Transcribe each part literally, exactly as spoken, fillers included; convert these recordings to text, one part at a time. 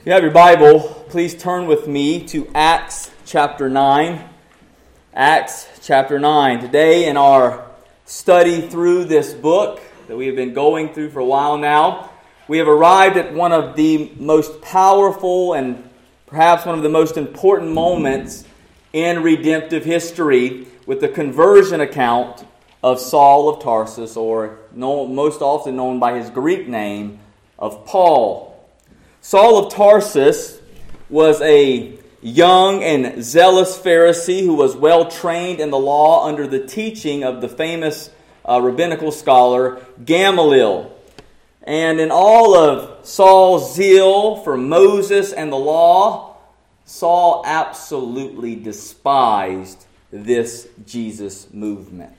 you have your Bible, please turn with me to Acts chapter nine. Acts chapter nine. Today in our study through this book that we have been going through for a while now, we have arrived at one of the most powerful and perhaps one of the most important moments in redemptive history with the conversion account of Saul of Tarsus, or known, most often known by his Greek name of Paul. Saul of Tarsus was a young and zealous Pharisee who was well trained in the law under the teaching of the famous uh, rabbinical scholar Gamaliel. And in all of Saul's zeal for Moses and the law, Saul absolutely despised this Jesus movement.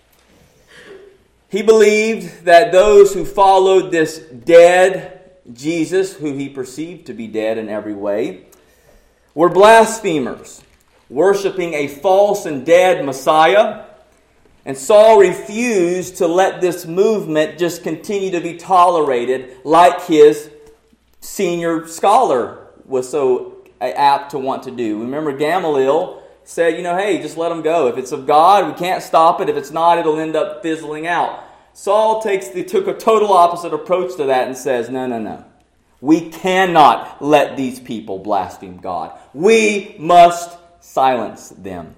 He believed that those who followed this dead Jesus, who he perceived to be dead in every way, were blasphemers, worshiping a false and dead Messiah. And Saul refused to let this movement just continue to be tolerated like his senior scholar was so apt to want to do. Remember, Gamaliel said, you know, hey, just let them go. If it's of God, we can't stop it. If it's not, it'll end up fizzling out. Saul takes the, took a total opposite approach to that and says, no, no, no. We cannot let these people blaspheme God. We must silence them.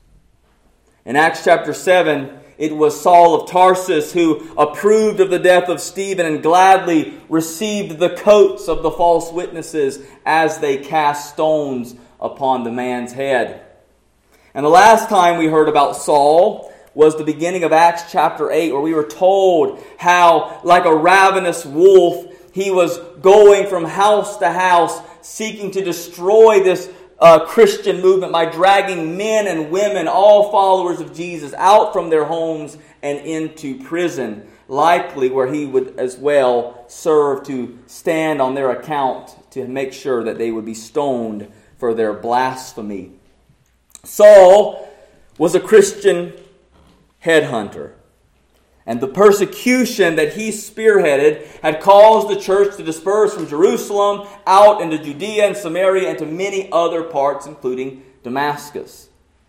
In Acts chapter seven, it was Saul of Tarsus who approved of the death of Stephen and gladly received the coats of the false witnesses as they cast stones upon the man's head. And the last time we heard about Saul was the beginning of Acts chapter eight, where we were told how, like a ravenous wolf, he was going from house to house seeking to destroy this uh, Christian movement by dragging men and women, all followers of Jesus, out from their homes and into prison, likely where he would as well serve to stand on their account to make sure that they would be stoned for their blasphemy. Saul was a Christian headhunter. And the persecution that he spearheaded had caused the church to disperse from Jerusalem out into Judea and Samaria and to many other parts, including Damascus.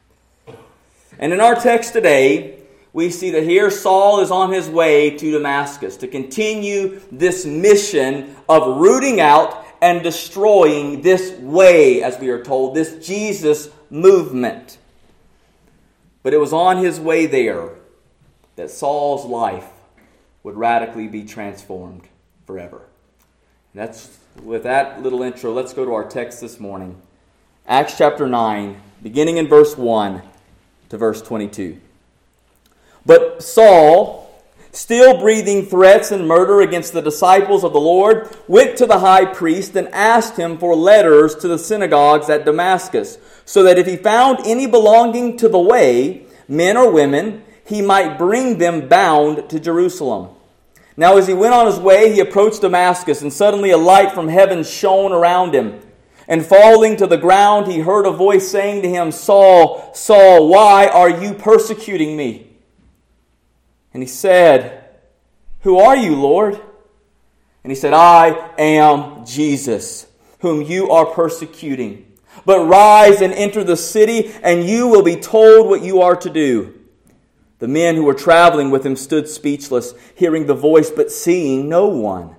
And in our text today, we see that here Saul is on his way to Damascus to continue this mission of rooting out and destroying this way, as we are told, this Jesus movement. But it was on his way there that Saul's life would radically be transformed forever. And that's with that little intro, let's go to our text this morning. Acts chapter nine, beginning in verse one to verse twenty-two. But Saul, still breathing threats and murder against the disciples of the Lord, went to the high priest and asked him for letters to the synagogues at Damascus, so that if he found any belonging to the way, men or women, he might bring them bound to Jerusalem. Now as he went on his way, he approached Damascus, and suddenly a light from heaven shone around him. And falling to the ground, he heard a voice saying to him, Saul, Saul, why are you persecuting me? And he said, Who are you, Lord? And he said, I am Jesus, whom you are persecuting. But rise and enter the city, and you will be told what you are to do. The men who were traveling with him stood speechless, hearing the voice, but seeing no one.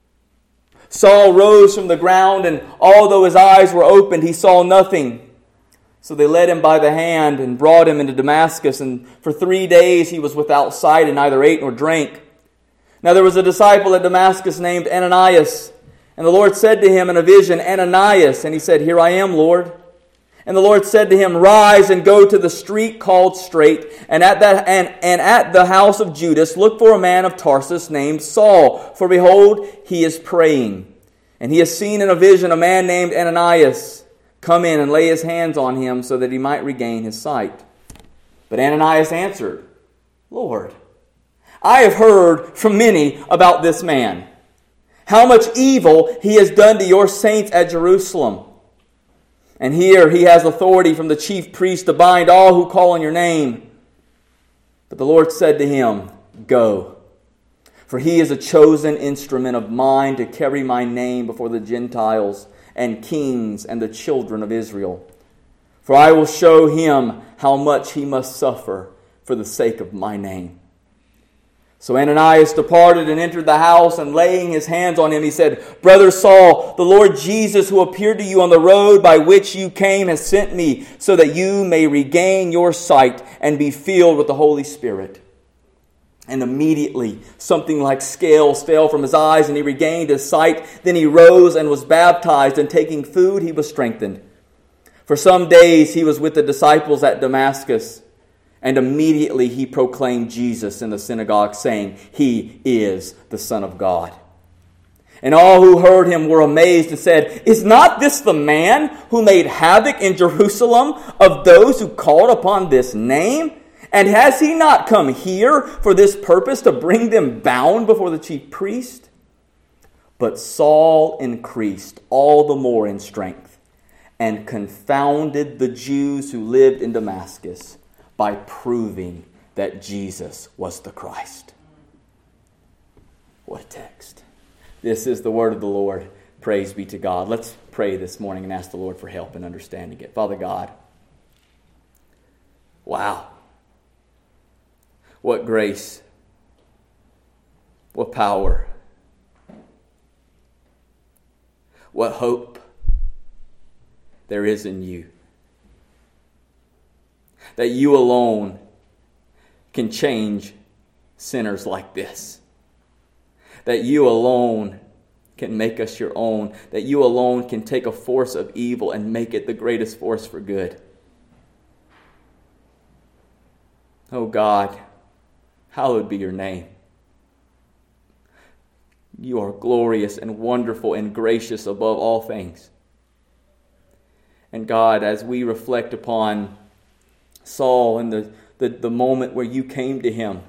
Saul rose from the ground, and although his eyes were opened, he saw nothing. So they led him by the hand and brought him into Damascus, and for three days he was without sight and neither ate nor drank. Now there was a disciple at Damascus named Ananias, and the Lord said to him in a vision, Ananias, and he said, Here I am, Lord. And the Lord said to him, Rise and go to the street called Straight, and at that and, and at the house of Judas look for a man of Tarsus named Saul, for behold, he is praying. And he has seen in a vision a man named Ananias come in and lay his hands on him so that he might regain his sight. But Ananias answered, Lord, I have heard from many about this man, how much evil he has done to your saints at Jerusalem. And here he has authority from the chief priest to bind all who call on your name. But the Lord said to him, Go, for he is a chosen instrument of mine to carry my name before the Gentiles and kings and the children of Israel. For I will show him how much he must suffer for the sake of my name." So Ananias departed and entered the house, and laying his hands on him, he said, "Brother Saul, the Lord Jesus, who appeared to you on the road by which you came, has sent me, so that you may regain your sight and be filled with the Holy Spirit." And immediately something like scales fell from his eyes, and he regained his sight. Then he rose and was baptized, and taking food he was strengthened. For some days he was with the disciples at Damascus, and immediately he proclaimed Jesus in the synagogue, saying, "He is the Son of God." And all who heard him were amazed and said, "Is not this the man who made havoc in Jerusalem of those who called upon this name? And has he not come here for this purpose, to bring them bound before the chief priest?" But Saul increased all the more in strength, and confounded the Jews who lived in Damascus by proving that Jesus was the Christ. What a text. This is the word of the Lord. Praise be to God. Let's pray this morning and ask the Lord for help in understanding it. Father God, wow. What grace. What power. What hope there is in you. That you alone can change sinners like this. That you alone can make us your own. That you alone can take a force of evil and make it the greatest force for good. Oh God, hallowed be your name. You are glorious and wonderful and gracious above all things. And God, as we reflect upon Saul and the, the, the moment where you came to him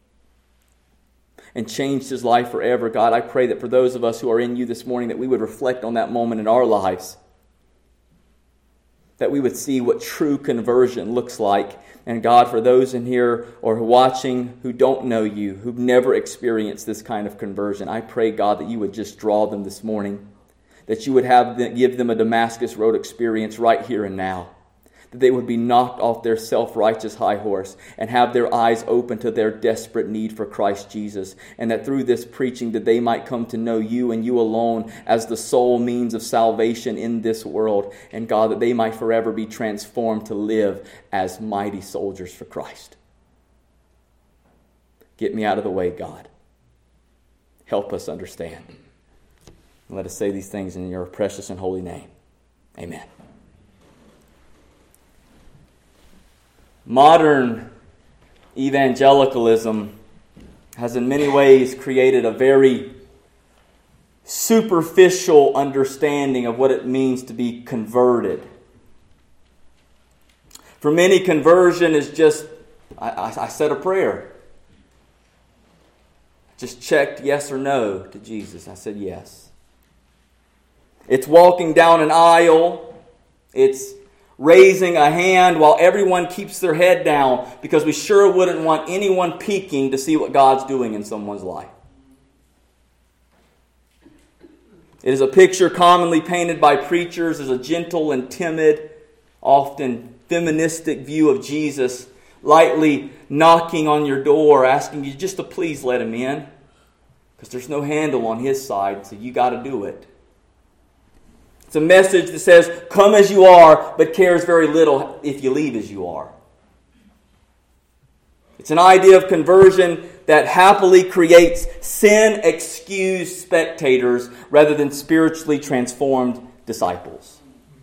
and changed his life forever, God, I pray that for those of us who are in you this morning, that we would reflect on that moment in our lives. That we would see what true conversion looks like. And God, for those in here or watching who don't know you, who've never experienced this kind of conversion, I pray, God, that you would just draw them this morning. That you would have them, give them a Damascus Road experience right here and now. That they would be knocked off their self-righteous high horse and have their eyes open to their desperate need for Christ Jesus. And that through this preaching that they might come to know you and you alone as the sole means of salvation in this world. And God, that they might forever be transformed to live as mighty soldiers for Christ. Get me out of the way, God. Help us understand. And let us say these things in your precious and holy name. Amen. Modern evangelicalism has in many ways created a very superficial understanding of what it means to be converted. For many, conversion is just, I, I, I said a prayer. Just checked yes or no to Jesus. I said yes. It's walking down an aisle. It's raising a hand while everyone keeps their head down, because we sure wouldn't want anyone peeking to see what God's doing in someone's life. It is a picture commonly painted by preachers as a gentle and timid, often feministic view of Jesus, lightly knocking on your door, asking you just to please let him in, because there's no handle on his side, so you got to do it. It's a message that says, come as you are, but cares very little if you leave as you are. It's an idea of conversion that happily creates sin-excused spectators rather than spiritually transformed disciples.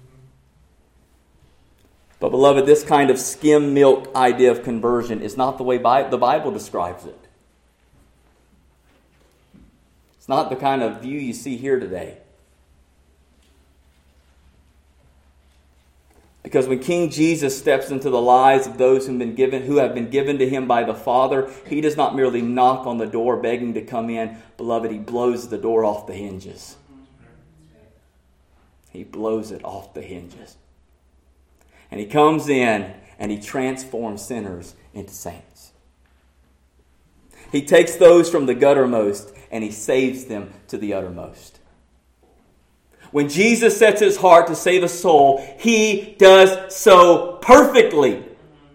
But beloved, this kind of skim milk idea of conversion is not the way the Bible describes it. It's not the kind of view you see here today. Because when King Jesus steps into the lives of those who've been given, who have been given to him by the Father, he does not merely knock on the door begging to come in. Beloved, he blows the door off the hinges. He blows it off the hinges. And he comes in and he transforms sinners into saints. He takes those from the guttermost and he saves them to the uttermost. When Jesus sets his heart to save a soul, he does so perfectly.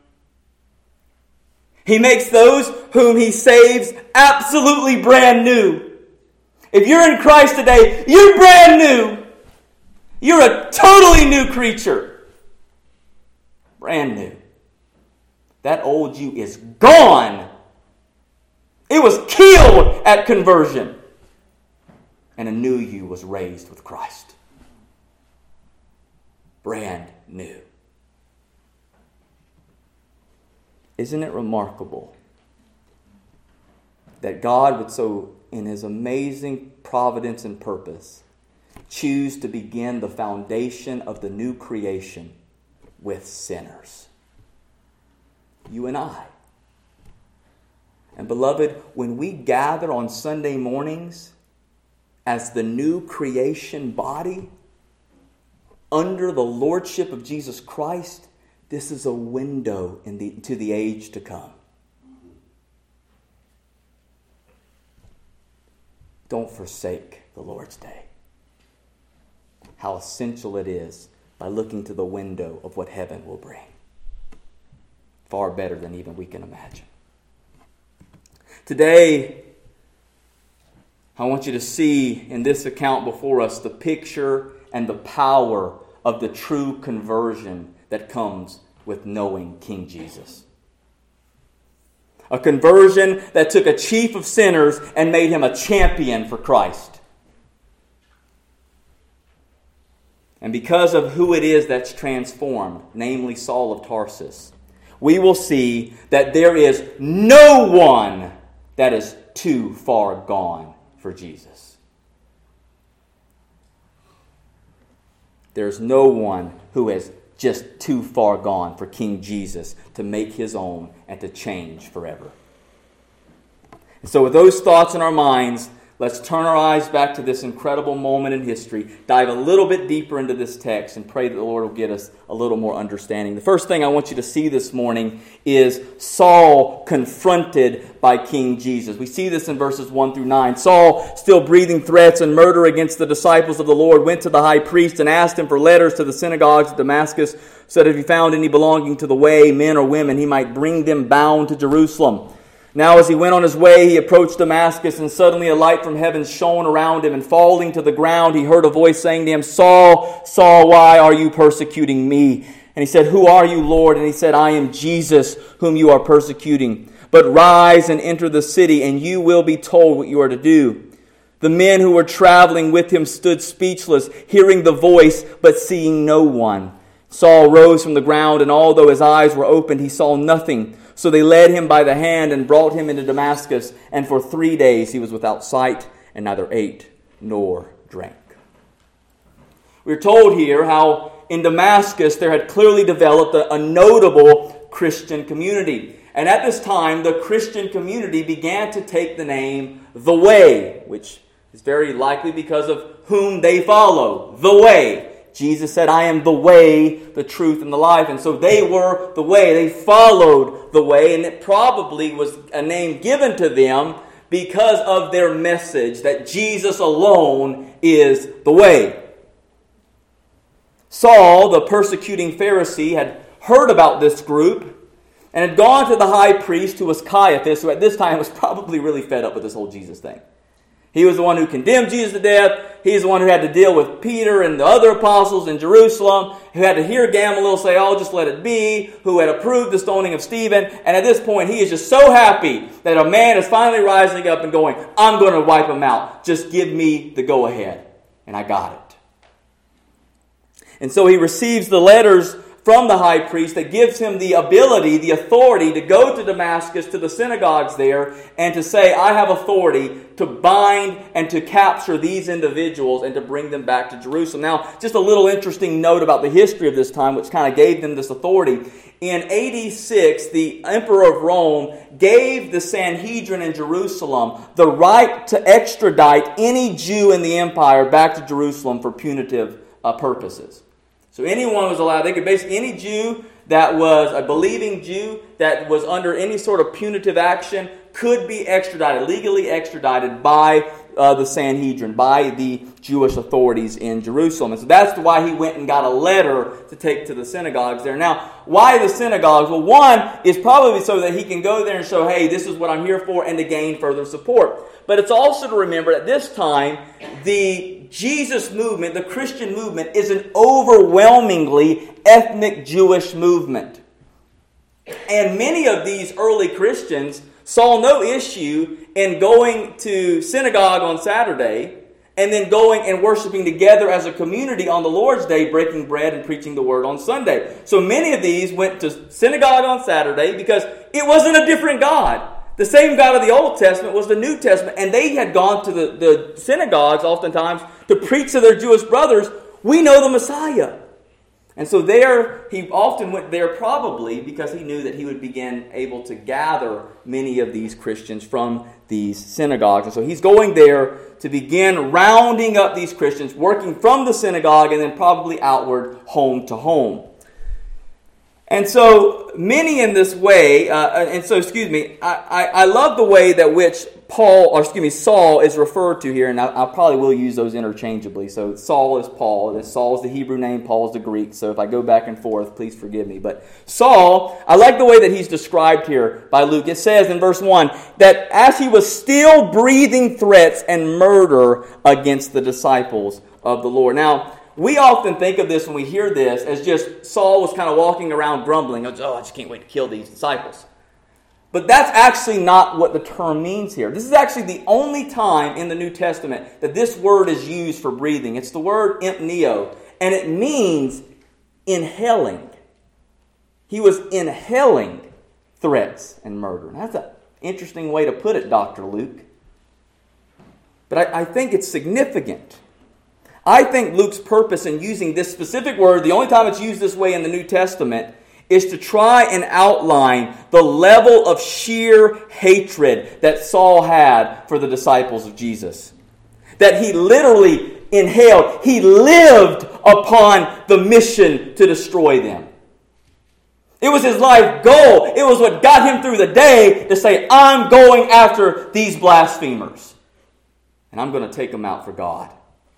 He makes those whom he saves absolutely brand new. If you're in Christ today, you're brand new. You're a totally new creature. Brand new. That old you is gone. It was killed at conversion. And a new you was raised with Christ. Brand new. Isn't it remarkable that God would so, in his amazing providence and purpose, choose to begin the foundation of the new creation with sinners? You and I. And beloved, when we gather on Sunday mornings as the new creation body under the lordship of Jesus Christ, this is a window in the, to the age to come. Don't forsake the Lord's Day. How essential it is by looking to the window of what heaven will bring. Far better than even we can imagine. Today, I want you to see in this account before us the picture and the power of the true conversion that comes with knowing King Jesus. A conversion that took a chief of sinners and made him a champion for Christ. And because of who it is that's transformed, namely Saul of Tarsus, we will see that there is no one that is too far gone for Jesus. There's no one who is just too far gone for King Jesus to make his own and to change forever. And so with those thoughts in our minds, let's turn our eyes back to this incredible moment in history, dive a little bit deeper into this text, and pray that the Lord will get us a little more understanding. The first thing I want you to see this morning is Saul confronted by King Jesus. We see this in verses one through nine. Saul, still breathing threats and murder against the disciples of the Lord, went to the high priest and asked him for letters to the synagogues of Damascus, so that if he found any belonging to the way, men or women, he might bring them bound to Jerusalem. Now as he went on his way, he approached Damascus, and suddenly a light from heaven shone around him, and falling to the ground, he heard a voice saying to him, Saul, Saul, why are you persecuting me? And he said, Who are you, Lord? And he said, I am Jesus, whom you are persecuting. But rise and enter the city, and you will be told what you are to do. The men who were traveling with him stood speechless, hearing the voice, but seeing no one. Saul rose from the ground, and although his eyes were opened, he saw nothing. So they led him by the hand and brought him into Damascus, and for three days he was without sight and neither ate nor drank. We're told here how in Damascus there had clearly developed a, a notable Christian community. And at this time, the Christian community began to take the name The Way, which is very likely because of whom they follow. The Way. Jesus said, I am the way, the truth, and the life. And so they were the way. They followed the way. And it probably was a name given to them because of their message that Jesus alone is the way. Saul, the persecuting Pharisee, had heard about this group and had gone to the high priest, who was Caiaphas, who at this time was probably really fed up with this whole Jesus thing. He was the one who condemned Jesus to death. He's the one who had to deal with Peter and the other apostles in Jerusalem, who had to hear Gamaliel say, oh, just let it be, who had approved the stoning of Stephen. And at this point, he is just so happy that a man is finally rising up and going, I'm going to wipe him out. Just give me the go-ahead. And I got it. And so he receives the letters from the high priest that gives him the ability, the authority to go to Damascus, to the synagogues there, and to say, I have authority to bind and to capture these individuals and to bring them back to Jerusalem. Now, just a little interesting note about the history of this time, which kind of gave them this authority. In A D six, the Emperor of Rome gave the Sanhedrin in Jerusalem the right to extradite any Jew in the empire back to Jerusalem for punitive uh, purposes. So anyone was allowed, they could basically, any Jew that was a believing Jew that was under any sort of punitive action could be extradited, legally extradited by uh, the Sanhedrin, by the Jewish authorities in Jerusalem. And so that's why he went and got a letter to take to the synagogues there. Now, why the synagogues? Well, one is probably so that he can go there and show, hey, this is what I'm here for, and to gain further support. But it's also to remember at this time, the Jesus movement, the Christian movement, is an overwhelmingly ethnic Jewish movement. And many of these early Christians saw no issue in going to synagogue on Saturday and then going and worshiping together as a community on the Lord's Day, breaking bread and preaching the word on Sunday. So many of these went to synagogue on Saturday because it wasn't a different God. The same God of the Old Testament was the New Testament, and they had gone to the, the synagogues oftentimes to preach to their Jewish brothers, we know the Messiah. And so there, he often went there probably because he knew that he would begin able to gather many of these Christians from these synagogues. And so he's going there to begin rounding up these Christians, working from the synagogue and then probably outward home to home. And so many in this way, uh, and so excuse me, I, I, I love the way that which Paul, or excuse me, Saul is referred to here, and I, I probably will use those interchangeably. So Saul is Paul, and Saul is the Hebrew name, Paul is the Greek. So if I go back and forth, please forgive me. But Saul, I like the way that he's described here by Luke. It says in verse one that as he was still breathing threats and murder against the disciples of the Lord. Now, we often think of this when we hear this as just Saul was kind of walking around grumbling. Oh, I just can't wait to kill these disciples. But that's actually not what the term means here. This is actually the only time in the New Testament that this word is used for breathing. It's the word empneo, and it means inhaling. He was inhaling threats and murder. Now, that's an interesting way to put it, Doctor Luke. But I, I think it's significant. I think Luke's purpose in using this specific word, the only time it's used this way in the New Testament, is to try and outline the level of sheer hatred that Saul had for the disciples of Jesus. That he literally inhaled, he lived upon the mission to destroy them. It was his life goal. It was what got him through the day to say, I'm going after these blasphemers. And I'm going to take them out for God.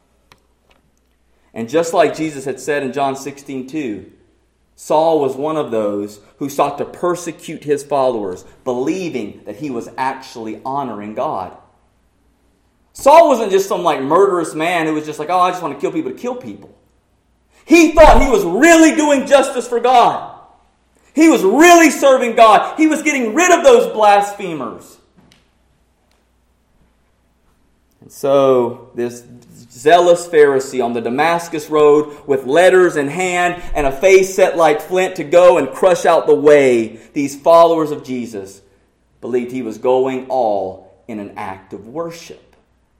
And just like Jesus had said in John sixteen two, Saul was one of those who sought to persecute his followers, believing that he was actually honoring God. Saul wasn't just some like murderous man who was just like, oh, I just want to kill people to kill people. He thought he was really doing justice for God. He was really serving God. He was getting rid of those blasphemers. And so this zealous Pharisee on the Damascus road with letters in hand and a face set like flint to go and crush out the way, these followers of Jesus believed he was going all in an act of worship.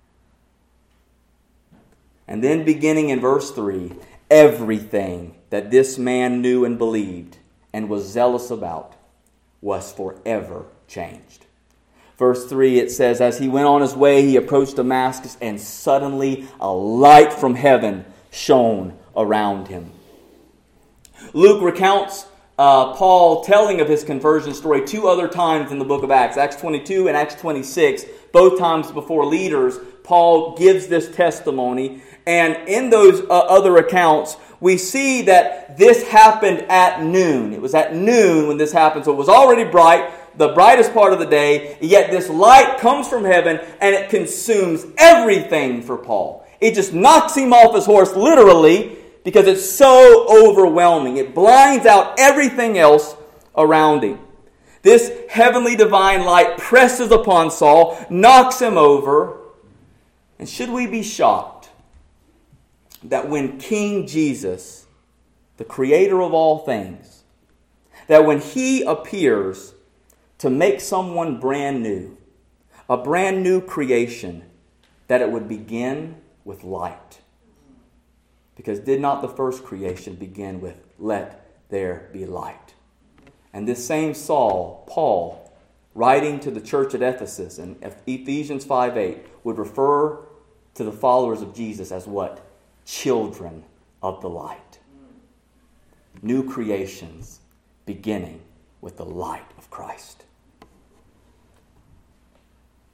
And then beginning in verse three, everything that this man knew and believed and was zealous about was forever changed. Verse three, it says, as he went on his way, he approached Damascus, and suddenly a light from heaven shone around him. Luke recounts uh, Paul telling of his conversion story two other times in the book of Acts, Acts twenty-two and Acts twenty-six, both times before leaders. Paul gives this testimony, and in those uh, other accounts, we see that this happened at noon. It was at noon when this happened, so it was already bright, the brightest part of the day, yet this light comes from heaven and it consumes everything for Paul. It just knocks him off his horse, literally, because it's so overwhelming. It blinds out everything else around him. This heavenly divine light presses upon Saul, knocks him over. And should we be shocked that when King Jesus, the creator of all things, that when he appears to make someone brand new, a brand new creation, that it would begin with light? Because did not the first creation begin with, let there be light? And this same Saul, Paul, writing to the church at Ephesus in Ephesians five eight, would refer to the followers of Jesus as what? Children of the light. New creations beginning with the light of Christ.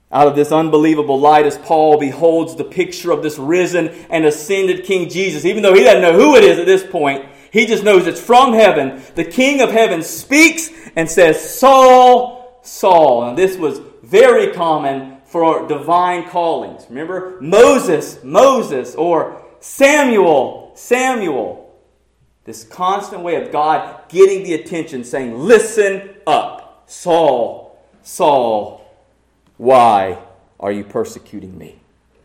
out of this unbelievable light as Paul beholds the picture of this risen and ascended King Jesus. Even though he doesn't know who it is at this point, he just knows it's from heaven. The King of heaven speaks and says, Saul, Saul. And this was very common for divine callings. Remember? Moses, Moses, or Samuel, Samuel. This constant way of God getting the attention, saying, listen up, Saul, Saul. Why are you persecuting me?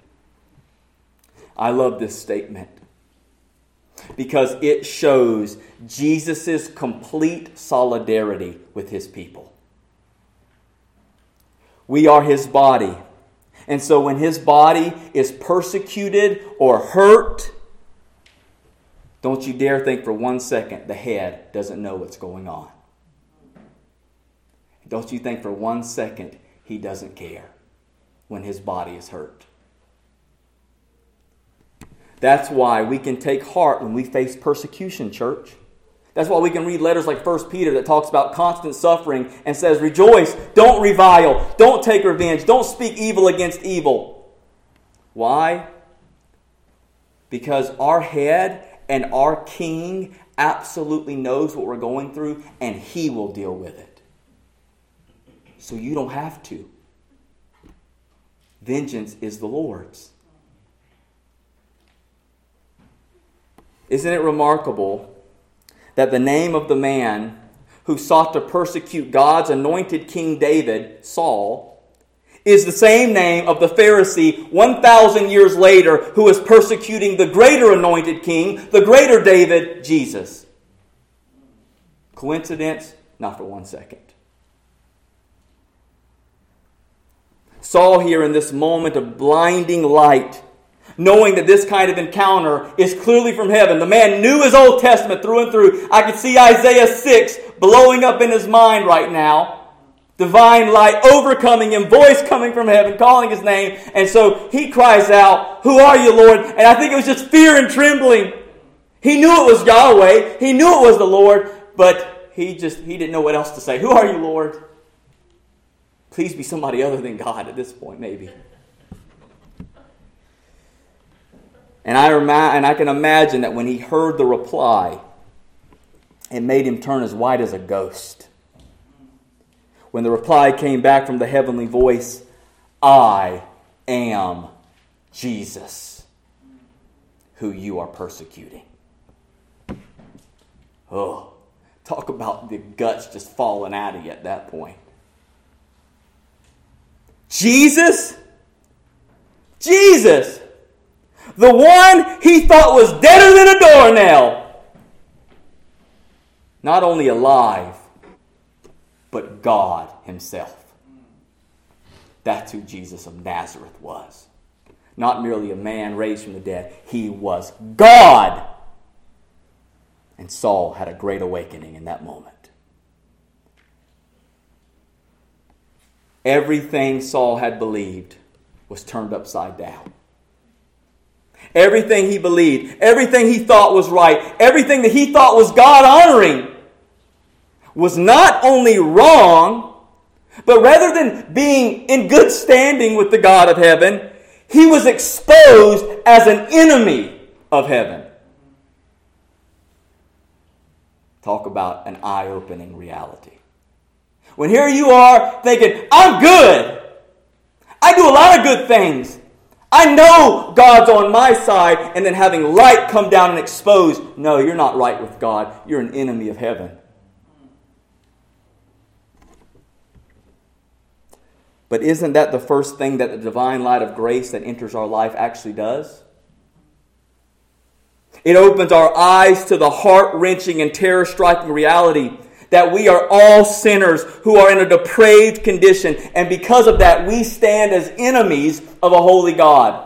I love this statement because it shows Jesus' complete solidarity with his people. We are his body. And so when his body is persecuted or hurt, don't you dare think for one second the head doesn't know what's going on. Don't you think for one second he doesn't care when his body is hurt. That's why we can take heart when we face persecution, church. That's why we can read letters like First Peter that talks about constant suffering and says, rejoice, don't revile, don't take revenge, don't speak evil against evil. Why? Because our head and our King absolutely knows what we're going through, and he will deal with it. So you don't have to. Vengeance is the Lord's. Isn't it remarkable that the name of the man who sought to persecute God's anointed King David, Saul, is the same name of the Pharisee one thousand years later who is persecuting the greater anointed king, the greater David, Jesus? Coincidence? Not for one second. Saul here in this moment of blinding light, knowing that this kind of encounter is clearly from heaven. The man knew his Old Testament through and through. I could see Isaiah six blowing up in his mind right now. Divine light overcoming him, voice coming from heaven, calling his name. And so he cries out, who are you, Lord? And I think it was just fear and trembling. He knew it was Yahweh. He knew it was the Lord. But he just, he didn't know what else to say. Who are you, Lord? Please be somebody other than God at this point, maybe. And I, rem- and I can imagine that when he heard the reply, it made him turn as white as a ghost. When the reply came back from the heavenly voice, I am Jesus, who you are persecuting. Oh, talk about the guts just falling out of you at that point. Jesus? Jesus! The one he thought was deader than a doornail. Not only alive, but God himself. That's who Jesus of Nazareth was. Not merely a man raised from the dead. He was God. And Saul had a great awakening in that moment. Everything Saul had believed was turned upside down. Everything he believed, everything he thought was right, everything that he thought was God-honoring was not only wrong, but rather than being in good standing with the God of heaven, he was exposed as an enemy of heaven. Talk about an eye-opening reality. When here you are thinking, I'm good. I do a lot of good things. I know God's on my side, and then having light come down and expose, no, you're not right with God. You're an enemy of heaven. But isn't that the first thing that the divine light of grace that enters our life actually does? It opens our eyes to the heart-wrenching and terror-striking reality that we are all sinners who are in a depraved condition, and because of that, we stand as enemies of a holy God.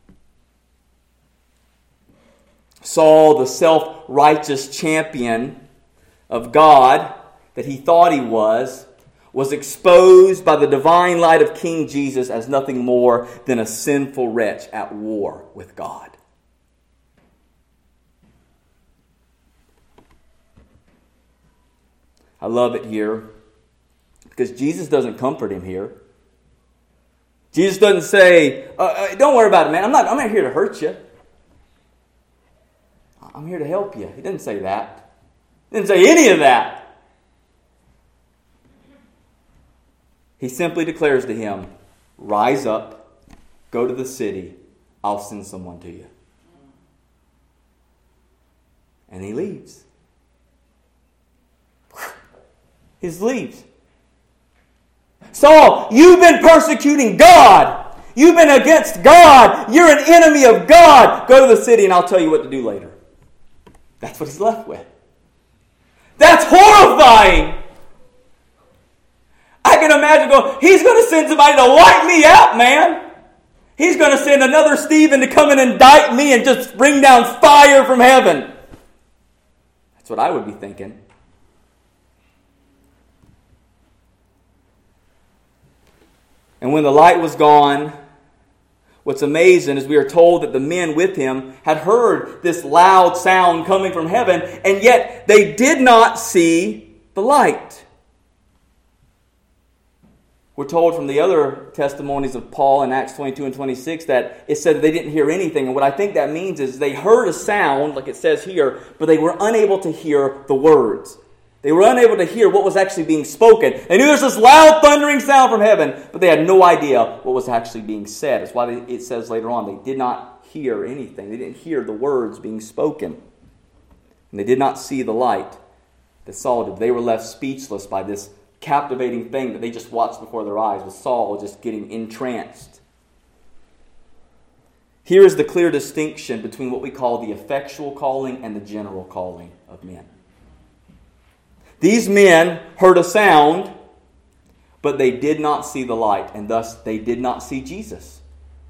Saul, the self-righteous champion of God that he thought he was, was exposed by the divine light of King Jesus as nothing more than a sinful wretch at war with God. I love it here because Jesus doesn't comfort him here. Jesus doesn't say, uh, uh, don't worry about it, man. I'm not, I'm not here to hurt you. I'm here to help you. He didn't say that. He didn't say any of that. He simply declares to him, rise up, go to the city, I'll send someone to you. And he leaves. He just leaves. Saul, you've been persecuting God. You've been against God. You're an enemy of God. Go to the city and I'll tell you what to do later. That's what he's left with. That's horrifying. I can imagine going, he's going to send somebody to wipe me out, man. He's going to send another Stephen to come and indict me and just bring down fire from heaven. That's what I would be thinking. And when the light was gone, what's amazing is we are told that the men with him had heard this loud sound coming from heaven, and yet they did not see the light. We're told from the other testimonies of Paul in Acts twenty-two and twenty-six that it said that they didn't hear anything. And what I think that means is they heard a sound, like it says here, but they were unable to hear the words. They were unable to hear what was actually being spoken. They knew there's this loud thundering sound from heaven, but they had no idea what was actually being said. That's why it says later on they did not hear anything. They didn't hear the words being spoken. And they did not see the light that Saul did. They were left speechless by this captivating thing that they just watched before their eyes, with Saul just getting entranced. Here is the clear distinction between what we call the effectual calling and the general calling of men. These men heard a sound, but they did not see the light, and thus they did not see Jesus.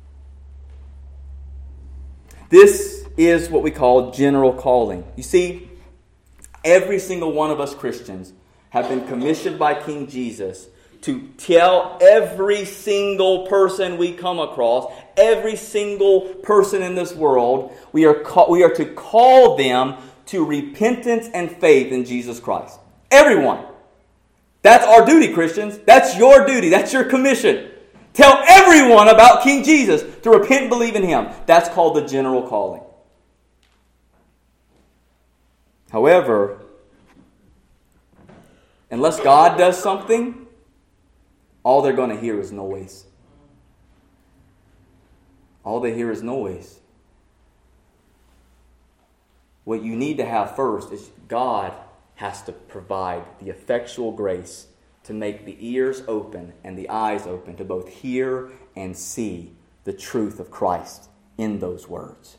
This is what we call general calling. You see, every single one of us Christians have been commissioned by King Jesus to tell every single person we come across, every single person in this world, we are call, we are to call them to repentance and faith in Jesus Christ. Everyone. That's our duty, Christians. That's your duty. That's your commission. Tell everyone about King Jesus, to repent and believe in Him. That's called the general calling. However, unless God does something, all they're going to hear is noise. All they hear is noise. What you need to have first is God has to provide the effectual grace to make the ears open and the eyes open to both hear and see the truth of Christ in those words.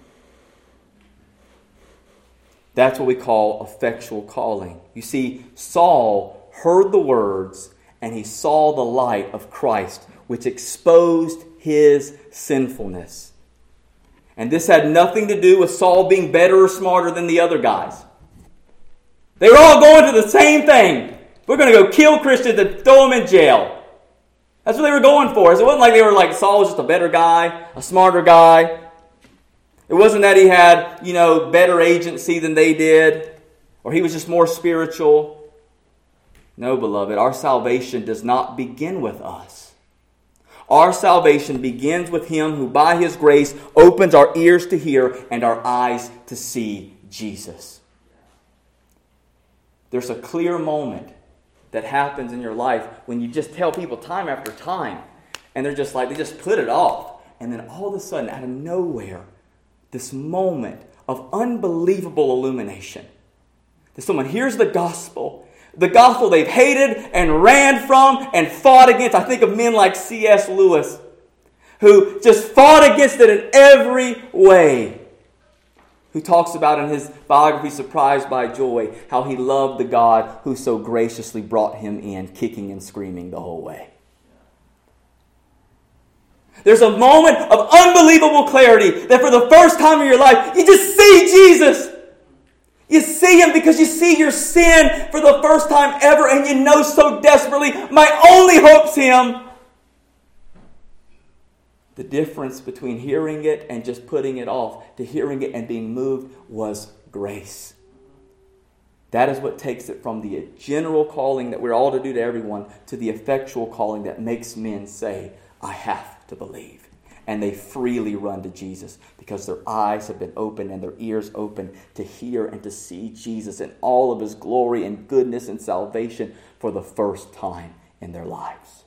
That's what we call effectual calling. You see, Saul heard the words and he saw the light of Christ, which exposed his sinfulness. And this had nothing to do with Saul being better or smarter than the other guys. They were all going to the same thing. We're going to go kill Christians and throw them in jail. That's what they were going for. It wasn't like they were like, Saul was just a better guy, a smarter guy. It wasn't that he had, you know, better agency than they did, or he was just more spiritual. No, beloved, our salvation does not begin with us. Our salvation begins with Him who by His grace opens our ears to hear and our eyes to see Jesus. There's a clear moment that happens in your life when you just tell people time after time, and they're just like, they just put it off. And then all of a sudden, out of nowhere, this moment of unbelievable illumination. That someone hears the gospel, the gospel they've hated and ran from and fought against. I think of men like C S Lewis, who just fought against it in every way. Who talks about in his biography, Surprised by Joy, how he loved the God who so graciously brought him in, kicking and screaming the whole way. There's a moment of unbelievable clarity that for the first time in your life, you just see Jesus. You see Him because you see your sin for the first time ever, and you know so desperately, my only hope's Him. The difference between hearing it and just putting it off to hearing it and being moved was grace. That is what takes it from the general calling that we're all to do to everyone to the effectual calling that makes men say, I have to believe. And they freely run to Jesus because their eyes have been opened and their ears open to hear and to see Jesus in all of his glory and goodness and salvation for the first time in their lives.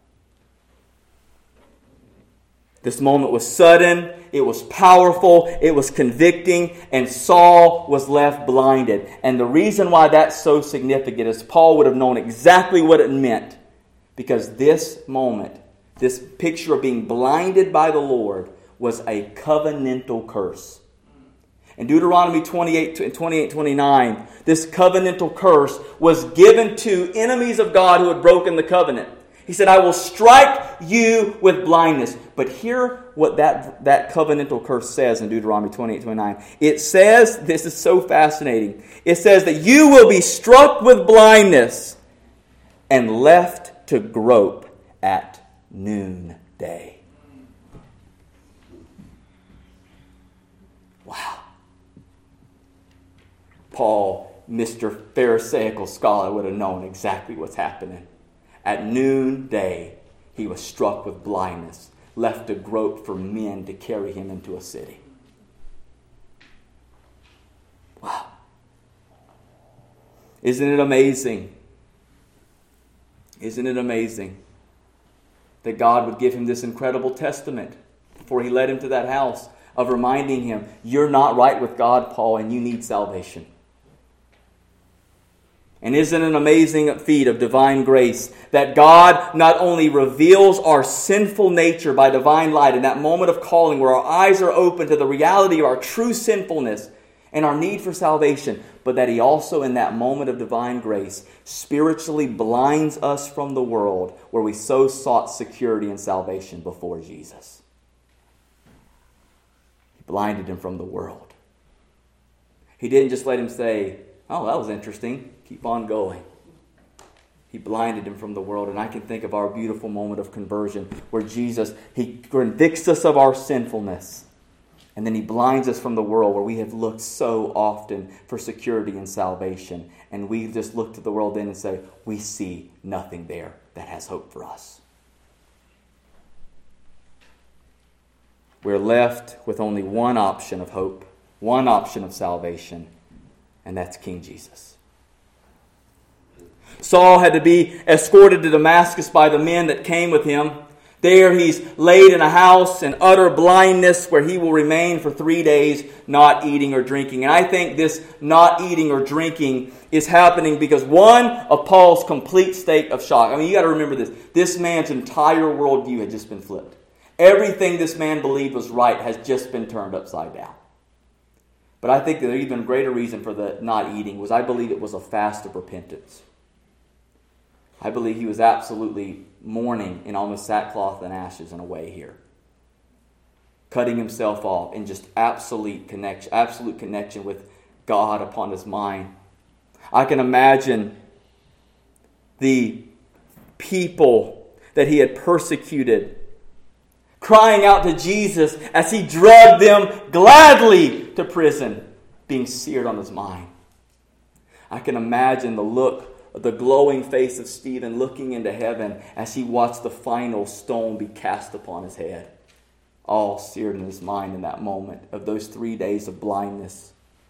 This moment was sudden, it was powerful, it was convicting, and Saul was left blinded. And the reason why that's so significant is Paul would have known exactly what it meant. Because this moment, this picture of being blinded by the Lord, was a covenantal curse. In Deuteronomy twenty-eight and twenty-eight twenty-nine, this covenantal curse was given to enemies of God who had broken the covenant. He said, I will strike you with blindness. But hear what that, that covenantal curse says in Deuteronomy twenty-eight twenty-nine. It says, this is so fascinating, it says that you will be struck with blindness and left to grope at noonday. Wow. Paul, Mister Pharisaical scholar, would have known exactly what's happening. At noonday, he was struck with blindness, left to grope for men to carry him into a city. Wow. Isn't it amazing? Isn't it amazing that God would give him this incredible testament before he led him to that house of reminding him, you're not right with God, Paul, and you need salvation. And isn't it an amazing feat of divine grace that God not only reveals our sinful nature by divine light in that moment of calling where our eyes are open to the reality of our true sinfulness and our need for salvation, but that he also in that moment of divine grace spiritually blinds us from the world where we so sought security and salvation before Jesus. He blinded him from the world. He didn't just let him say, oh, that was interesting. Keep on going. He blinded him from the world. And I can think of our beautiful moment of conversion where Jesus, he convicts us of our sinfulness. And then he blinds us from the world where we have looked so often for security and salvation. And we just look to the world then and say, we see nothing there that has hope for us. We're left with only one option of hope, one option of salvation, and that's King Jesus. Saul had to be escorted to Damascus by the men that came with him. There he's laid in a house in utter blindness where he will remain for three days not eating or drinking. And I think this not eating or drinking is happening because one, of Paul's complete state of shock. I mean, you got to remember this. This man's entire worldview had just been flipped. Everything this man believed was right has just been turned upside down. But I think the even greater reason for the not eating was I believe it was a fast of repentance. I believe he was absolutely mourning in almost sackcloth and ashes in a way here. Cutting himself off in just absolute connection, absolute connection with God upon his mind. I can imagine the people that he had persecuted crying out to Jesus as he dragged them gladly to prison, being seared on his mind. I can imagine the look the glowing face of Stephen looking into heaven as he watched the final stone be cast upon his head. All seared in his mind in that moment of those three days of blindness.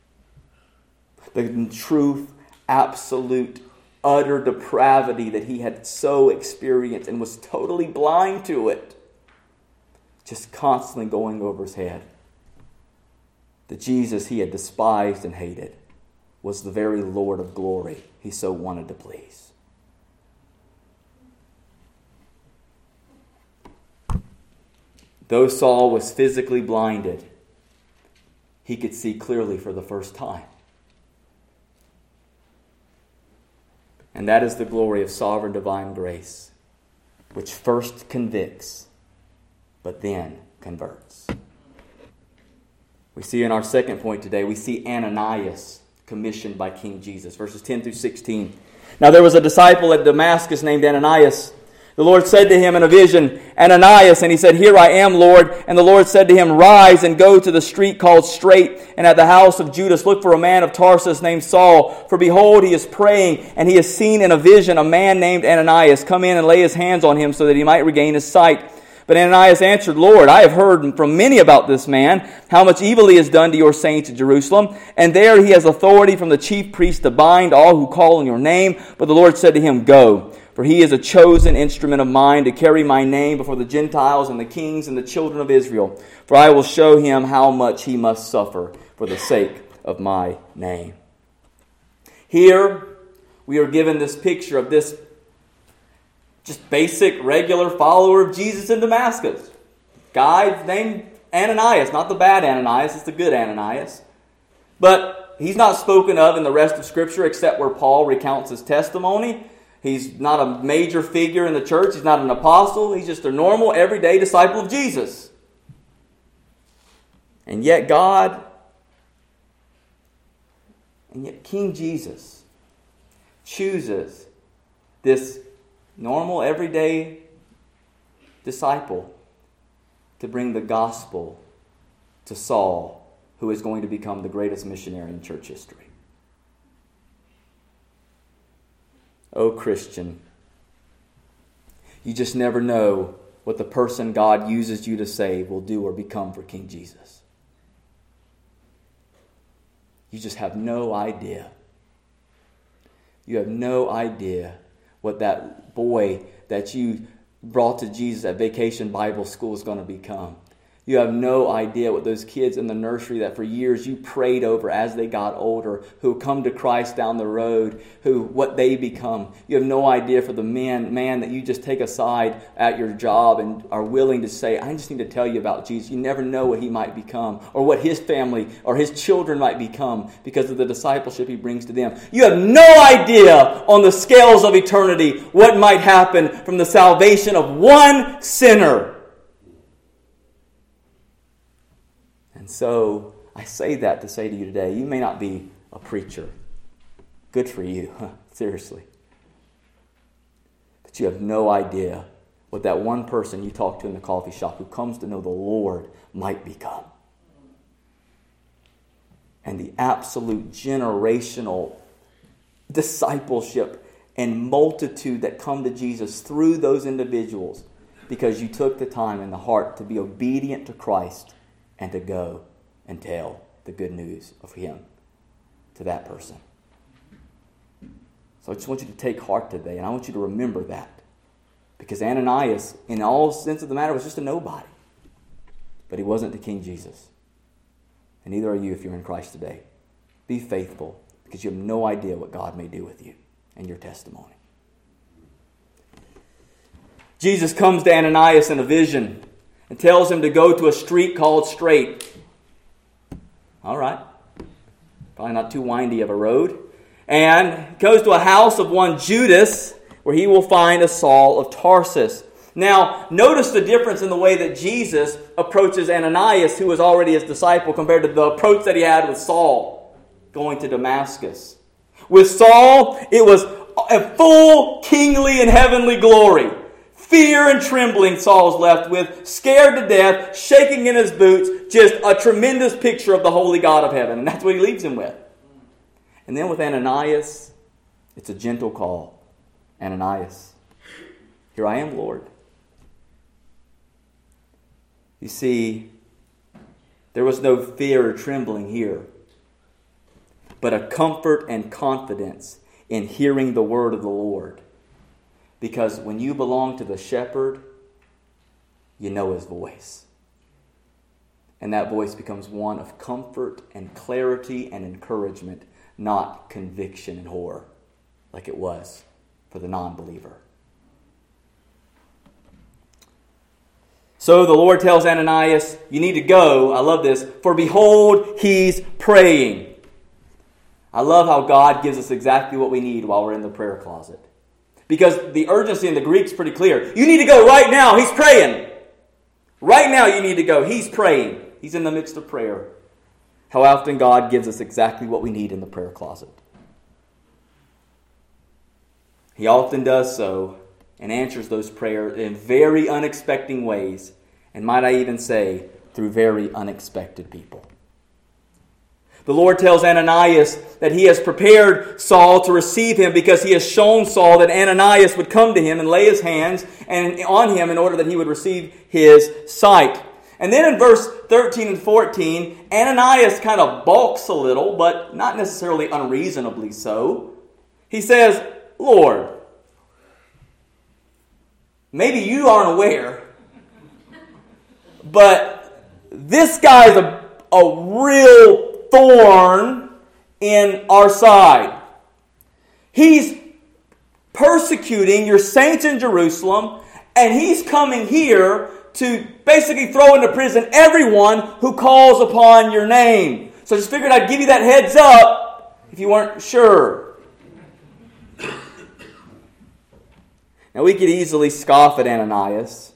The truth, absolute, utter depravity that he had so experienced and was totally blind to it. Just constantly going over his head. The Jesus he had despised and hated was the very Lord of glory he so wanted to please. Though Saul was physically blinded, he could see clearly for the first time. And that is the glory of sovereign divine grace, which first convicts, but then converts. We see in our second point today, we see Ananias commissioned by King Jesus. Verses ten through sixteen. Now there was a disciple at Damascus named Ananias. The Lord said to him in a vision, Ananias, and he said, Here I am, Lord. And the Lord said to him, Rise and go to the street called Straight, and at the house of Judas look for a man of Tarsus named Saul. For behold, he is praying, and he has seen in a vision a man named Ananias come in and lay his hands on him so that he might regain his sight. But Ananias answered, Lord, I have heard from many about this man, how much evil he has done to your saints at Jerusalem. And there he has authority from the chief priest to bind all who call on your name. But the Lord said to him, Go, for he is a chosen instrument of mine to carry my name before the Gentiles and the kings and the children of Israel. For I will show him how much he must suffer for the sake of my name. Here we are given this picture of this just basic, regular follower of Jesus in Damascus. Guy named Ananias, not the bad Ananias, it's the good Ananias. But he's not spoken of in the rest of Scripture except where Paul recounts his testimony. He's not a major figure in the church. He's not an apostle. He's just a normal, everyday disciple of Jesus. And yet God, and yet King Jesus chooses this normal, everyday disciple to bring the gospel to Saul, who is going to become the greatest missionary in church history. Oh, Christian, you just never know what the person God uses you to save will do or become for King Jesus. You just have no idea. You have no idea what that boy that you brought to Jesus at Vacation Bible School is going to become. You have no idea what those kids in the nursery that for years you prayed over as they got older, who come to Christ down the road, who what they become. You have no idea for the man, man that you just take aside at your job and are willing to say, I just need to tell you about Jesus. You never know what he might become or what his family or his children might become because of the discipleship he brings to them. You have no idea on the scales of eternity what might happen from the salvation of one sinner. And so I say that to say to you today, you may not be a preacher. Good for you, seriously. But you have no idea what that one person you talk to in the coffee shop who comes to know the Lord might become. And the absolute generational discipleship and multitude that come to Jesus through those individuals because you took the time and the heart to be obedient to Christ and to go and tell the good news of him to that person. So I just want you to take heart today, and I want you to remember that. Because Ananias, in all sense of the matter, was just a nobody. But he wasn't to King Jesus. And neither are you if you're in Christ today. Be faithful, because you have no idea what God may do with you and your testimony. Jesus comes to Ananias in a vision and tells him to go to a street called Straight. All right. Probably not too windy of a road. And goes to a house of one Judas, where he will find a Saul of Tarsus. Now, notice the difference in the way that Jesus approaches Ananias, who was already his disciple, compared to the approach that he had with Saul going to Damascus. With Saul, it was a full kingly and heavenly glory. Fear and trembling Saul's left with, scared to death, shaking in his boots, just a tremendous picture of the holy God of heaven. And that's what he leaves him with. And then with Ananias, it's a gentle call. Ananias, here I am, Lord. You see, there was no fear or trembling here, but a comfort and confidence in hearing the word of the Lord. Because when you belong to the shepherd, you know his voice. And that voice becomes one of comfort and clarity and encouragement, not conviction and horror, like it was for the non-believer. So the Lord tells Ananias, you need to go, I love this, for behold, he's praying. I love how God gives us exactly what we need while we're in the prayer closet. Because the urgency in the Greek is pretty clear. You need to go right now. He's praying. Right now you need to go. He's praying. He's in the midst of prayer. How often God gives us exactly what we need in the prayer closet. He often does so and answers those prayers in very unexpected ways. And might I even say, through very unexpected people. The Lord tells Ananias that he has prepared Saul to receive him because he has shown Saul that Ananias would come to him and lay his hands and on him in order that he would receive his sight. And then in verse thirteen and fourteen, Ananias kind of balks a little, but not necessarily unreasonably so. He says, Lord, maybe you aren't aware, but this guy's a, a real thorn in our side. He's persecuting your saints in Jerusalem, and he's coming here to basically throw into prison everyone who calls upon your name. So I just figured I'd give you that heads up if you weren't sure. Now we could easily scoff at Ananias.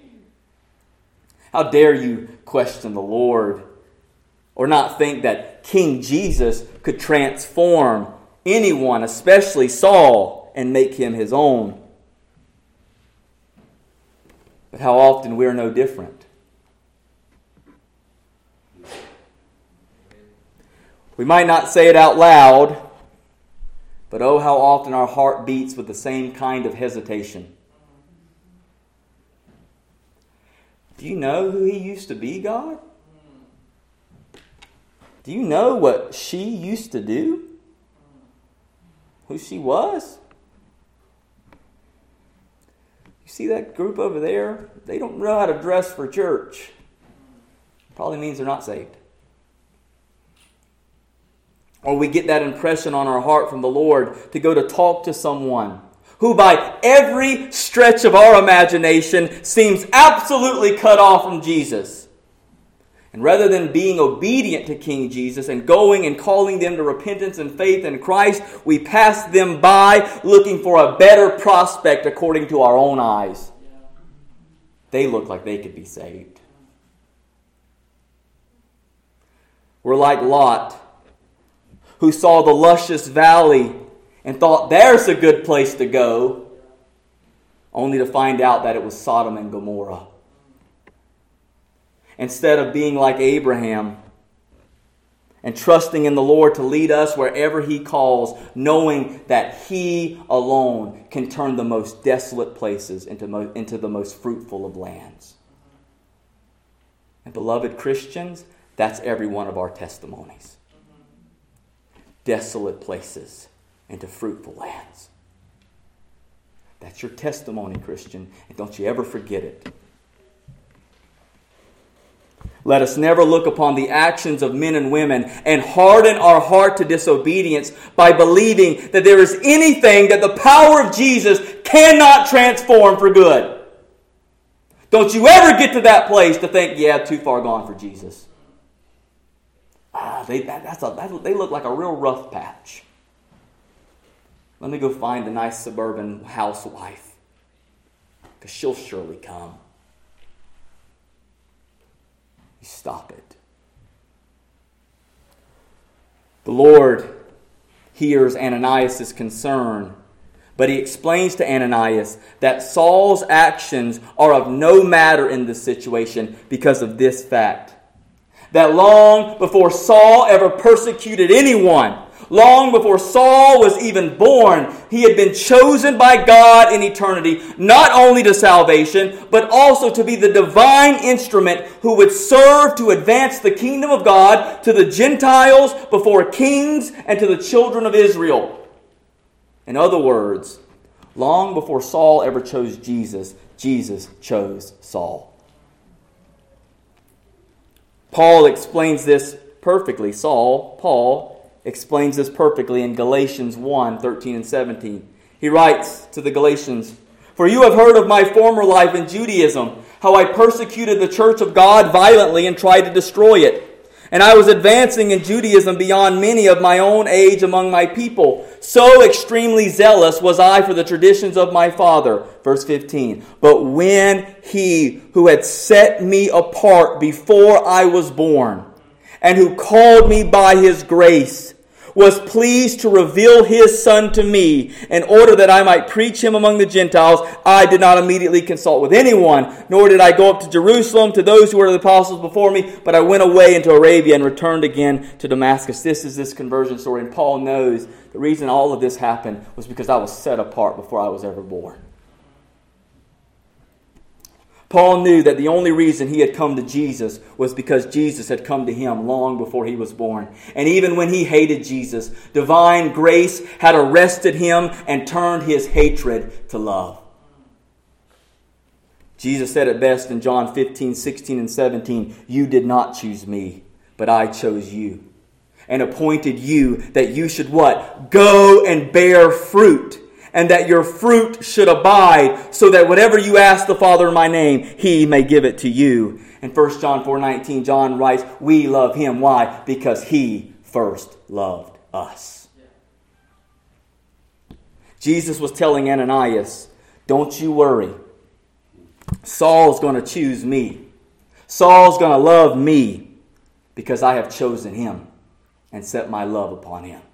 How dare you question the Lord, or not think that King Jesus could transform anyone, especially Saul, and make him his own. But how often we're no different. We might not say it out loud, but oh, how often our heart beats with the same kind of hesitation. Do you know who he used to be, God? Do you know what she used to do? Who she was? You see that group over there? They don't know how to dress for church. Probably means they're not saved. Or we get that impression on our heart from the Lord to go to talk to someone who by every stretch of our imagination seems absolutely cut off from Jesus. And rather than being obedient to King Jesus and going and calling them to repentance and faith in Christ, we pass them by looking for a better prospect according to our own eyes. They look like they could be saved. We're like Lot, who saw the luscious valley and thought there's a good place to go, only to find out that it was Sodom and Gomorrah. Instead of being like Abraham and trusting in the Lord to lead us wherever He calls, knowing that He alone can turn the most desolate places into, mo- into the most fruitful of lands. And beloved Christians, that's every one of our testimonies. Desolate places into fruitful lands. That's your testimony, Christian, and don't you ever forget it. Let us never look upon the actions of men and women and harden our heart to disobedience by believing that there is anything that the power of Jesus cannot transform for good. Don't you ever get to that place to think, yeah, too far gone for Jesus. Ah, they, that, that's a, that, they look like a real rough patch. Let me go find a nice suburban housewife, because she'll surely come. You stop it. The Lord hears Ananias' concern, but He explains to Ananias that Saul's actions are of no matter in this situation because of this fact. That long before Saul ever persecuted anyone, long before Saul was even born, he had been chosen by God in eternity, not only to salvation, but also to be the divine instrument who would serve to advance the kingdom of God to the Gentiles before kings and to the children of Israel. In other words, long before Saul ever chose Jesus, Jesus chose Saul. Paul explains this perfectly. Saul, Paul, explains this perfectly in Galatians one, thirteen and seventeen. He writes to the Galatians, "For you have heard of my former life in Judaism, how I persecuted the church of God violently and tried to destroy it. And I was advancing in Judaism beyond many of my own age among my people. So extremely zealous was I for the traditions of my father." Verse fifteen. "But when He who had set me apart before I was born, and who called me by His grace, was pleased to reveal his Son to me in order that I might preach him among the Gentiles, I did not immediately consult with anyone, nor did I go up to Jerusalem to those who were the apostles before me, but I went away into Arabia and returned again to Damascus. This is this conversion story, and Paul knows the reason all of this happened was because I was set apart before I was ever born. Paul knew that the only reason he had come to Jesus was because Jesus had come to him long before he was born. And even when he hated Jesus, divine grace had arrested him and turned his hatred to love. Jesus said it best in John fifteen, sixteen, and seventeen, "You did not choose me, but I chose you, and appointed you that you should" what? "Go and bear fruit, and that your fruit should abide, so that whatever you ask the Father in my name, he may give it to you." In First John four nineteen, John writes, we love him. Why? Because he first loved us. Jesus was telling Ananias, don't you worry. Saul's going to choose me. Saul's going to love me because I have chosen him and set my love upon him.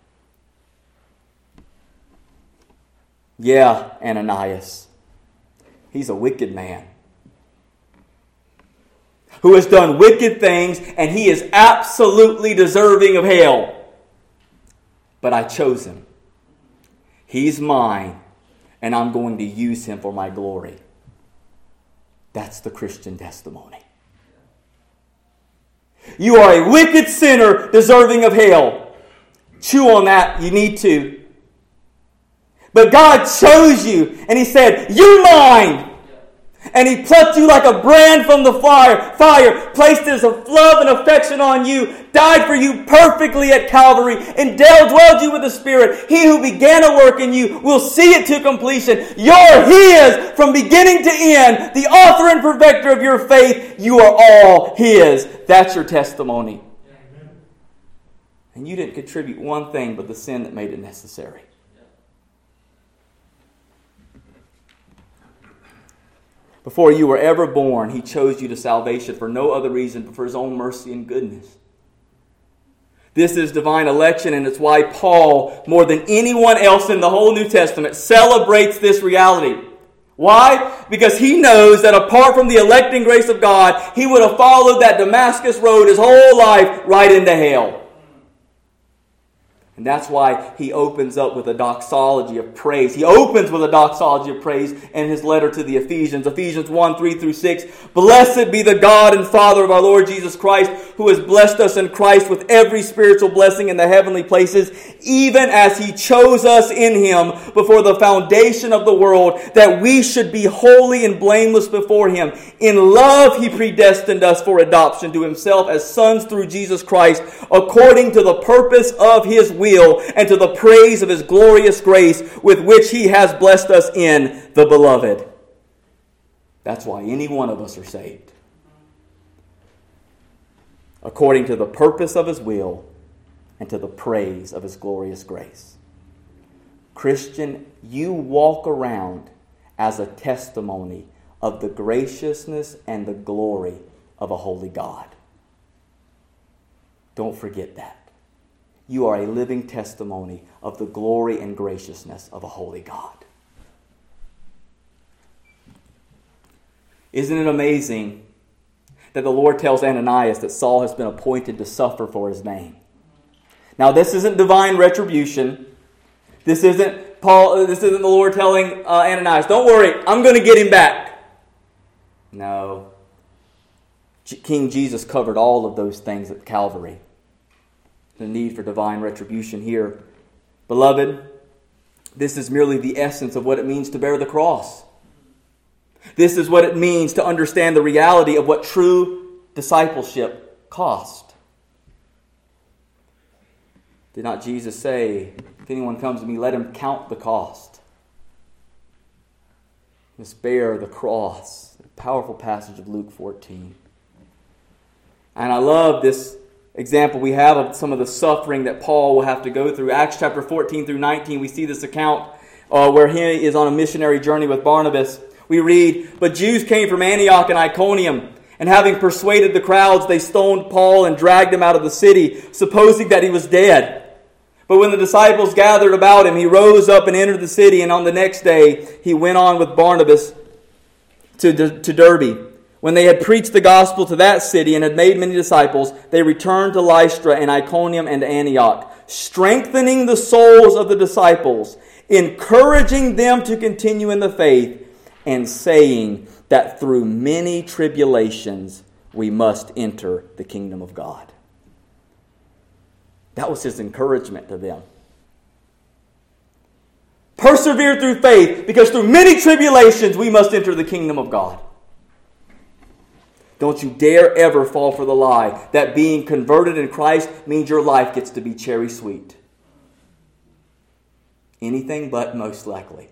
Yeah, Ananias. He's a wicked man who has done wicked things, and he is absolutely deserving of hell. But I chose him. He's mine, and I'm going to use him for my glory. That's the Christian testimony. You are a wicked sinner deserving of hell. Chew on that. You need to. But God chose you, and he said, you're mine. And he plucked you like a brand from the fire, fire, placed his love and affection on you, died for you perfectly at Calvary, and dwelled you with the Spirit. He who began a work in you will see it to completion. You're his from beginning to end, the author and perfecter of your faith. You are all his. That's your testimony. Amen. And you didn't contribute one thing but the sin that made it necessary. Before you were ever born, he chose you to salvation for no other reason but for his own mercy and goodness. This is divine election, and it's why Paul, more than anyone else in the whole New Testament, celebrates this reality. Why? Because he knows that apart from the electing grace of God, he would have followed that Damascus road his whole life right into hell. And that's why he opens up with a doxology of praise. He opens with a doxology of praise in his letter to the Ephesians. Ephesians one, three through six. Blessed be the God and Father of our Lord Jesus Christ, who has blessed us in Christ with every spiritual blessing in the heavenly places, even as he chose us in him before the foundation of the world, that we should be holy and blameless before him. In love he predestined us for adoption to himself as sons through Jesus Christ, according to the purpose of his will, and to the praise of his glorious grace with which he has blessed us in the beloved. That's why any one of us are saved. According to the purpose of his will and to the praise of his glorious grace. Christian, you walk around as a testimony of the graciousness and the glory of a holy God. Don't forget that. You are a living testimony of the glory and graciousness of a holy God. Isn't it amazing that the Lord tells Ananias that Saul has been appointed to suffer for his name? Now, this isn't divine retribution. This isn't Paul. This isn't the Lord telling uh, Ananias, "Don't worry, I'm going to get him back." No. King Jesus covered all of those things at Calvary. The need for divine retribution here. Beloved, this is merely the essence of what it means to bear the cross. This is what it means to understand the reality of what true discipleship cost. Did not Jesus say, if anyone comes to me, let him count the cost? Must bear the cross. A powerful passage of Luke fourteen. And I love this example we have of some of the suffering that Paul will have to go through. Acts chapter fourteen through nineteen, we see this account uh, where he is on a missionary journey with Barnabas. We read, but Jews came from Antioch and Iconium, and having persuaded the crowds, they stoned Paul and dragged him out of the city, supposing that he was dead. But when the disciples gathered about him, he rose up and entered the city, and on the next day he went on with Barnabas to, to Derbe. When they had preached the gospel to that city and had made many disciples, they returned to Lystra and Iconium and Antioch, strengthening the souls of the disciples, encouraging them to continue in the faith, and saying that through many tribulations we must enter the kingdom of God. That was his encouragement to them. Persevere through faith, because through many tribulations we must enter the kingdom of God. Don't you dare ever fall for the lie that being converted in Christ means your life gets to be cherry sweet. Anything but most likely.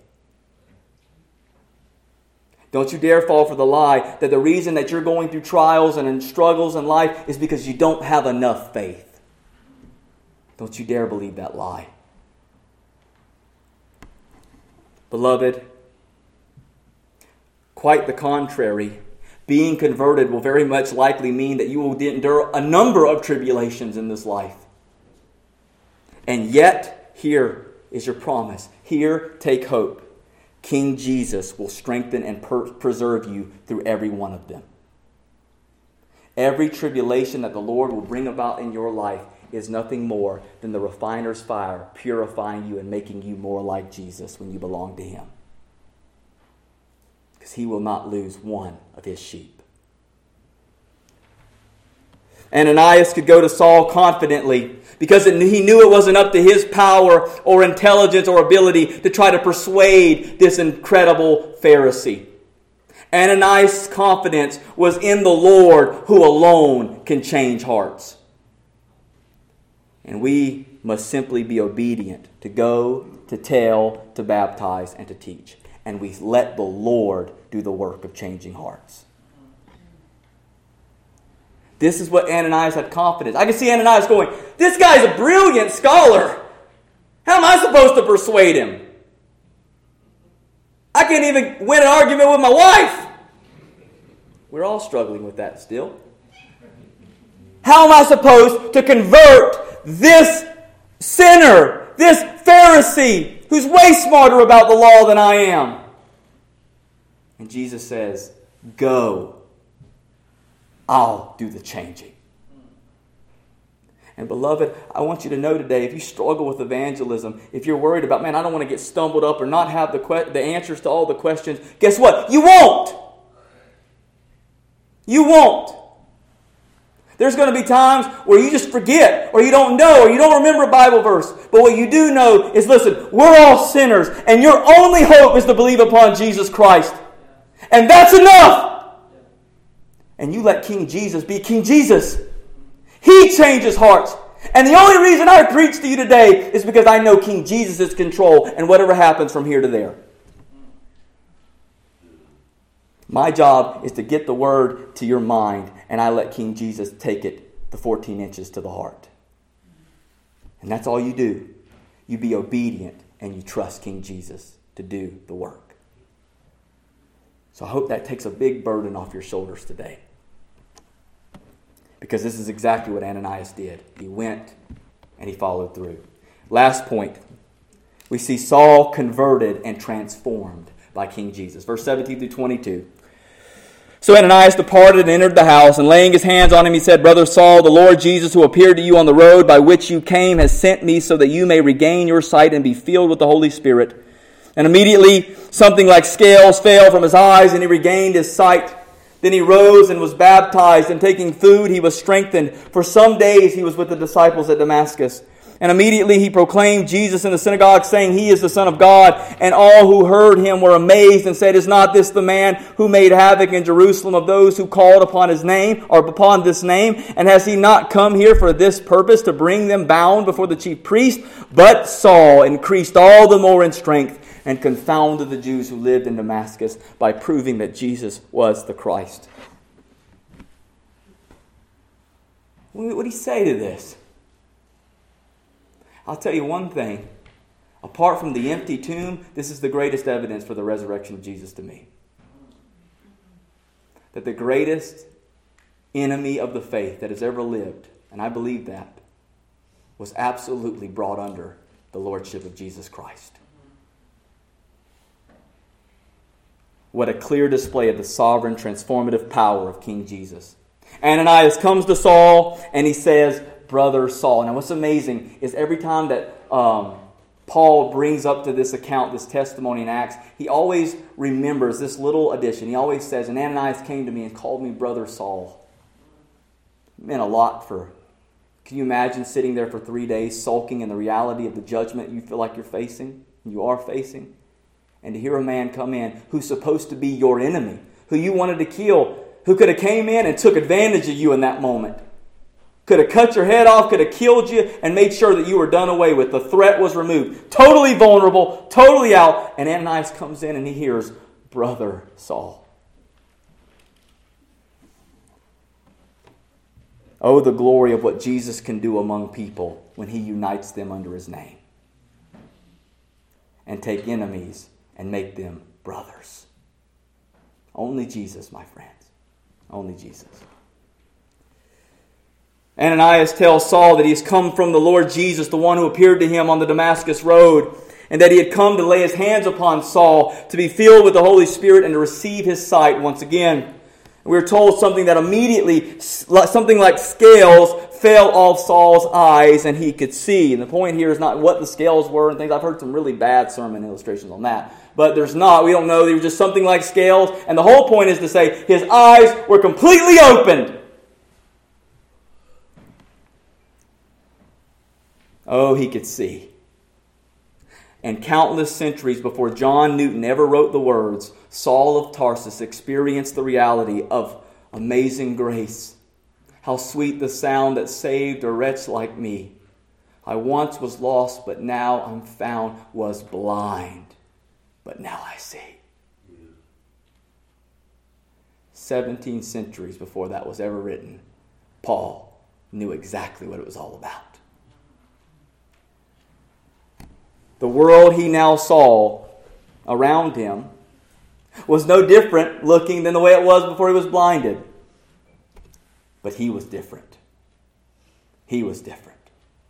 Don't you dare fall for the lie that the reason that you're going through trials and struggles in life is because you don't have enough faith. Don't you dare believe that lie. Beloved, quite the contrary. Being converted will very much likely mean that you will endure a number of tribulations in this life. And yet, here is your promise. Here, take hope. King Jesus will strengthen and per- preserve you through every one of them. Every tribulation that the Lord will bring about in your life is nothing more than the refiner's fire purifying you and making you more like Jesus when you belong to Him. Because He will not lose one of His sheep. Ananias could go to Saul confidently because he knew it wasn't up to his power or intelligence or ability to try to persuade this incredible Pharisee. Ananias' confidence was in the Lord, who alone can change hearts. And we must simply be obedient to go, to tell, to baptize, and to teach. And we let the Lord do the work of changing hearts. This is what Ananias had confidence. I can see Ananias going, this guy's a brilliant scholar. How am I supposed to persuade him? I can't even win an argument with my wife. We're all struggling with that still. How am I supposed to convert this sinner, this Pharisee, who's way smarter about the law than I am? And Jesus says, go. I'll do the changing. And beloved, I want you to know today, if you struggle with evangelism, if you're worried about, man, I don't want to get stumbled up or not have the que- the answers to all the questions, guess what? You won't. You won't. There's going to be times where you just forget, or you don't know, or you don't remember a Bible verse. But what you do know is, listen, we're all sinners, and your only hope is to believe upon Jesus Christ. And that's enough. And you let King Jesus be King Jesus. He changes hearts. And the only reason I preach to you today is because I know King Jesus is in control, and whatever happens from here to there. My job is to get the word to your mind, and I let King Jesus take it the fourteen inches to the heart. And that's all you do. You be obedient, and you trust King Jesus to do the work. So I hope that takes a big burden off your shoulders today. Because this is exactly what Ananias did. He went and he followed through. Last point. We see Saul converted and transformed by King Jesus. Verse seventeen through twenty-two. So Ananias departed and entered the house, and laying his hands on him, he said, Brother Saul, the Lord Jesus, who appeared to you on the road by which you came, has sent me so that you may regain your sight and be filled with the Holy Spirit. And immediately something like scales fell from his eyes, and he regained his sight. Then he rose and was baptized, and taking food he was strengthened. For some days he was with the disciples at Damascus. And immediately he proclaimed Jesus in the synagogue, saying, He is the Son of God. And all who heard him were amazed and said, Is not this the man who made havoc in Jerusalem of those who called upon his name, or upon this name? And has he not come here for this purpose, to bring them bound before the chief priest? But Saul increased all the more in strength, and confounded the Jews who lived in Damascus by proving that Jesus was the Christ. What did he say to this? I'll tell you one thing. Apart from the empty tomb, this is the greatest evidence for the resurrection of Jesus to me. That the greatest enemy of the faith that has ever lived, and I believe that, was absolutely brought under the lordship of Jesus Christ. What a clear display of the sovereign, transformative power of King Jesus. Ananias comes to Saul and he says, "Brother Saul." Now what's amazing is every time that um, Paul brings up to this account, this testimony in Acts, he always remembers this little addition. He always says, "And Ananias came to me and called me Brother Saul." It meant a lot for... Can you imagine sitting there for three days sulking in the reality of the judgment you feel like you're facing, you are facing? And to hear a man come in who's supposed to be your enemy, who you wanted to kill, who could have came in and took advantage of you in that moment. Could have cut your head off, could have killed you, and made sure that you were done away with. The threat was removed. Totally vulnerable, totally out. And Ananias comes in and he hears, "Brother Saul." Oh, the glory of what Jesus can do among people when He unites them under His name. And take enemies and make them brothers. Only Jesus, my friends. Only Jesus. Ananias tells Saul that he has come from the Lord Jesus, the one who appeared to him on the Damascus road, and that he had come to lay his hands upon Saul, to be filled with the Holy Spirit and to receive his sight once again. We are told something that immediately, something like scales fell off Saul's eyes and he could see. And the point here is not what the scales were and things. I've heard some really bad sermon illustrations on that. But there's not. We don't know. They were just something like scales. And the whole point is to say his eyes were completely opened. Oh, he could see. And countless centuries before John Newton ever wrote the words, Saul of Tarsus experienced the reality of amazing grace. How sweet the sound that saved a wretch like me. I once was lost, but now I'm found, was blind, but now I see. Seventeen centuries before that was ever written, Paul knew exactly what it was all about. The world he now saw around him was no different looking than the way it was before he was blinded. But he was different. He was different.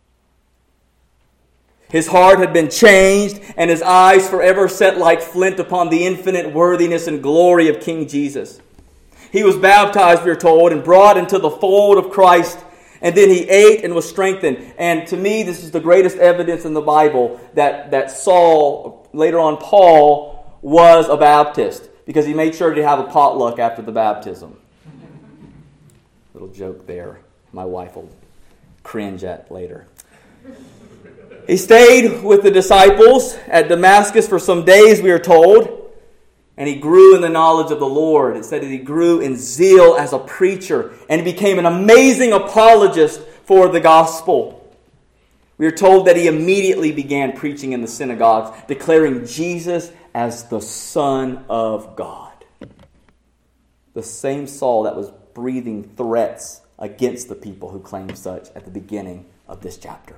His heart had been changed and his eyes forever set like flint upon the infinite worthiness and glory of King Jesus. He was baptized, we are told, and brought into the fold of Christ. And then he ate and was strengthened. And to me, this is the greatest evidence in the Bible that, that Saul, later on Paul, was a Baptist. Because he made sure to have a potluck after the baptism. Little joke there. My wife will cringe at later. He stayed with the disciples at Damascus for some days, we are told. And he grew in the knowledge of the Lord. It said that he grew in zeal as a preacher. And he became an amazing apologist for the gospel. We are told that he immediately began preaching in the synagogues, declaring Jesus as the Son of God. The same Saul that was breathing threats against the people who claimed such at the beginning of this chapter.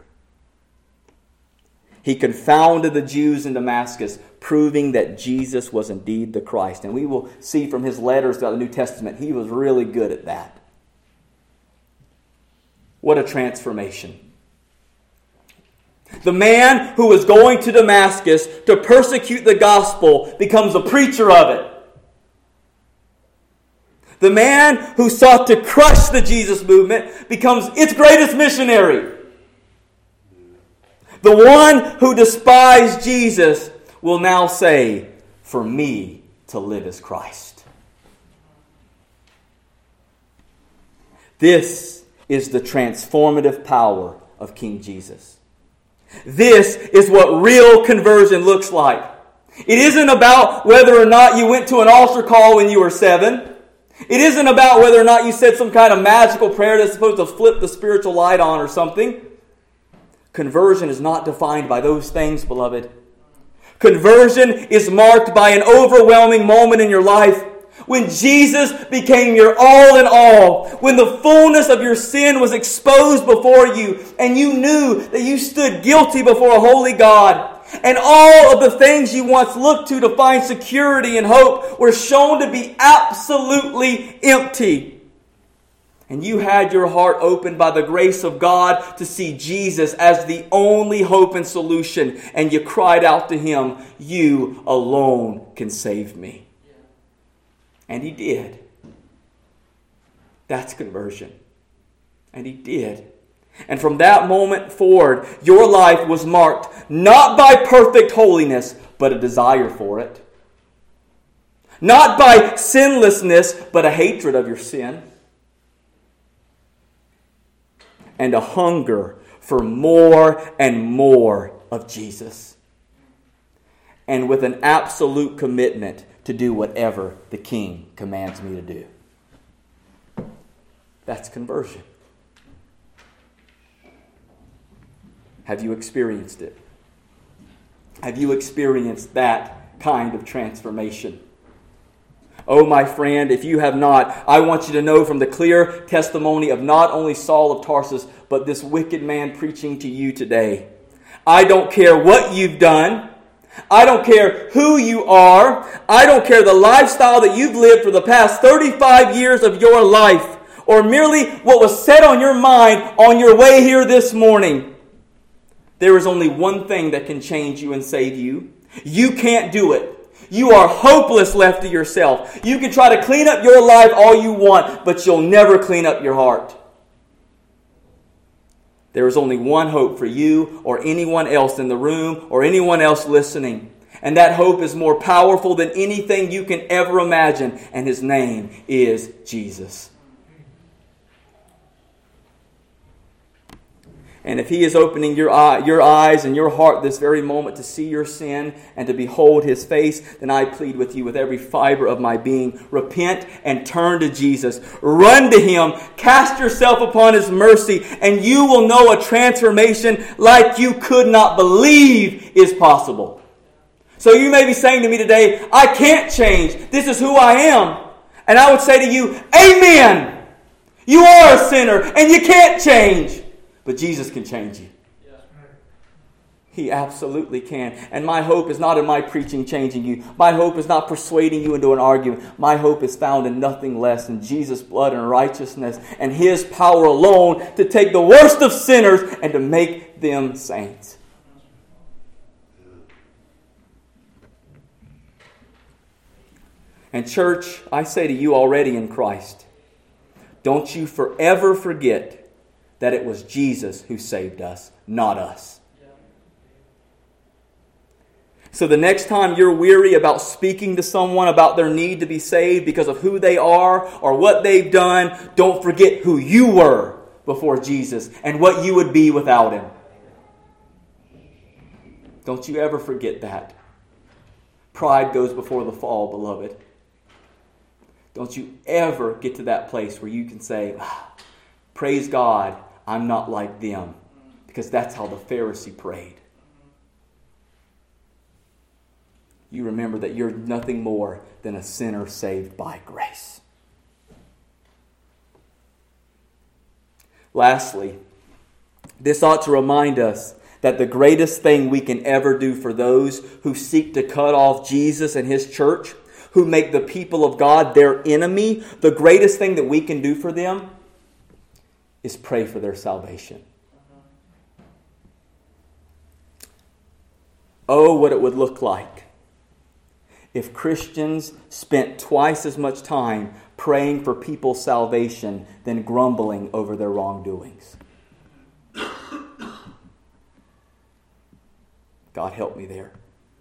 He confounded the Jews in Damascus, proving that Jesus was indeed the Christ. And we will see from his letters throughout the New Testament, he was really good at that. What a transformation. The man who was going to Damascus to persecute the gospel becomes a preacher of it. The man who sought to crush the Jesus movement becomes its greatest missionary. The one who despised Jesus will now say, "For me to live is Christ." This is the transformative power of King Jesus. This is what real conversion looks like. It isn't about whether or not you went to an altar call when you were seven. It isn't about whether or not you said some kind of magical prayer that's supposed to flip the spiritual light on or something. Conversion is not defined by those things, beloved. Conversion is marked by an overwhelming moment in your life when Jesus became your all in all, when the fullness of your sin was exposed before you and you knew that you stood guilty before a holy God, and all of the things you once looked to to find security and hope were shown to be absolutely empty. and you had your heart opened by the grace of God to see Jesus as the only hope and solution, and you cried out to Him, "You alone can save me." And He did. That's conversion. And He did. And from that moment forward, your life was marked not by perfect holiness, but a desire for it. Not by sinlessness, but a hatred of your sin. And a hunger for more and more of Jesus. And with an absolute commitment to do whatever the King commands me to do. That's conversion. Have you experienced it? Have you experienced that kind of transformation? Oh, my friend, if you have not, I want you to know from the clear testimony of not only Saul of Tarsus, but this wicked man preaching to you today. I don't care what you've done. I don't care who you are. I don't care the lifestyle that you've lived for the past thirty-five years of your life, or merely what was said on your mind on your way here this morning. There is only one thing that can change you and save you. You can't do it. You are hopeless left to yourself. You can try to clean up your life all you want, but you'll never clean up your heart. There is only one hope for you or anyone else in the room or anyone else listening. And that hope is more powerful than anything you can ever imagine. And His name is Jesus. And if He is opening your eye, your eyes and your heart this very moment to see your sin and to behold His face, then I plead with you with every fiber of my being, repent and turn to Jesus. Run to Him, cast yourself upon His mercy, and you will know a transformation like you could not believe is possible. So you may be saying to me today, I can't change. This is who I am. And I would say to you, amen. You are a sinner and you can't change. But Jesus can change you. Yeah. He absolutely can. And my hope is not in my preaching changing you. My hope is not persuading you into an argument. My hope is found in nothing less than Jesus' blood and righteousness and His power alone to take the worst of sinners and to make them saints. And church, I say to you already in Christ, don't you forever forget that it was Jesus who saved us, not us. So the next time you're weary about speaking to someone about their need to be saved because of who they are or what they've done, don't forget who you were before Jesus and what you would be without Him. Don't you ever forget that. Pride goes before the fall, beloved. Don't you ever get to that place where you can say, ah, praise God, I'm not like them. Because that's how the Pharisee prayed. You remember that you're nothing more than a sinner saved by grace. Lastly, this ought to remind us that the greatest thing we can ever do for those who seek to cut off Jesus and His church, who make the people of God their enemy, the greatest thing that we can do for them is pray for their salvation. Oh, what it would look like if Christians spent twice as much time praying for people's salvation than grumbling over their wrongdoings. God help me there.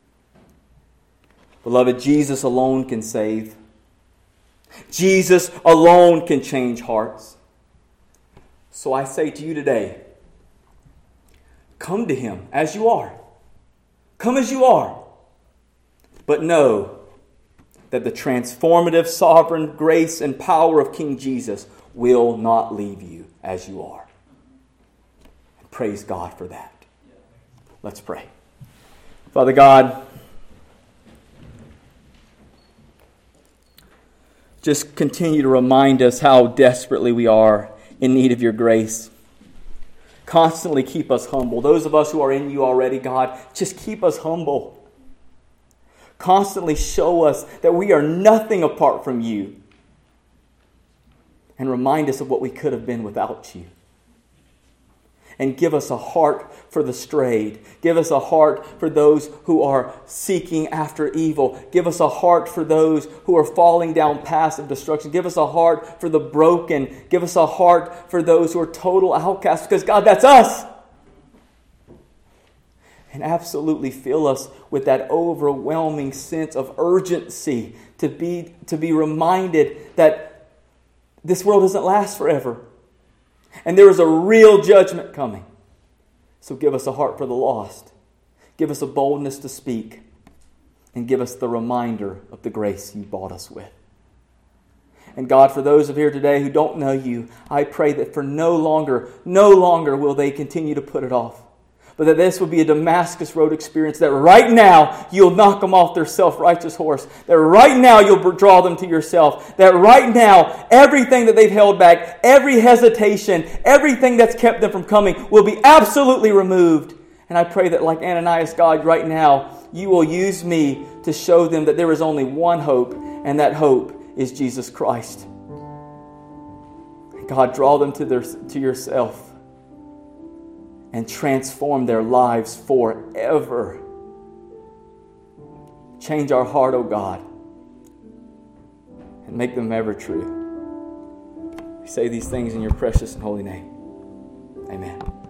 Beloved, Jesus alone can save. Jesus alone can change hearts. So I say to you today, come to Him as you are. Come as you are. But know that the transformative, sovereign grace and power of King Jesus will not leave you as you are. And praise God for that. Let's pray. Father God, just continue to remind us how desperately we are in need of your grace. Constantly keep us humble. Those of us who are in you already, God, just keep us humble. Constantly show us that we are nothing apart from you. and remind us of what we could have been without you. And give us a heart for the strayed. Give us a heart for those who are seeking after evil. Give us a heart for those who are falling down paths of destruction. Give us a heart for the broken. Give us a heart for those who are total outcasts. Because God, that's us. And absolutely fill us with that overwhelming sense of urgency to be, to be reminded that this world doesn't last forever. And there is a real judgment coming. So give us a heart for the lost. Give us a boldness to speak. And give us the reminder of the grace you bought us with. And God, for those of here today who don't know you, I pray that for no longer, no longer will they continue to put it off. But that this will be a Damascus Road experience, that right now you'll knock them off their self-righteous horse. That right now you'll draw them to yourself. That right now everything that they've held back, every hesitation, everything that's kept them from coming will be absolutely removed. And I pray that like Ananias, God, right now you will use me to show them that there is only one hope, and that hope is Jesus Christ. God, draw them to, their, to yourself. And transform their lives forever. Change our heart, O God. And make them ever true. We say these things in your precious and holy name. Amen.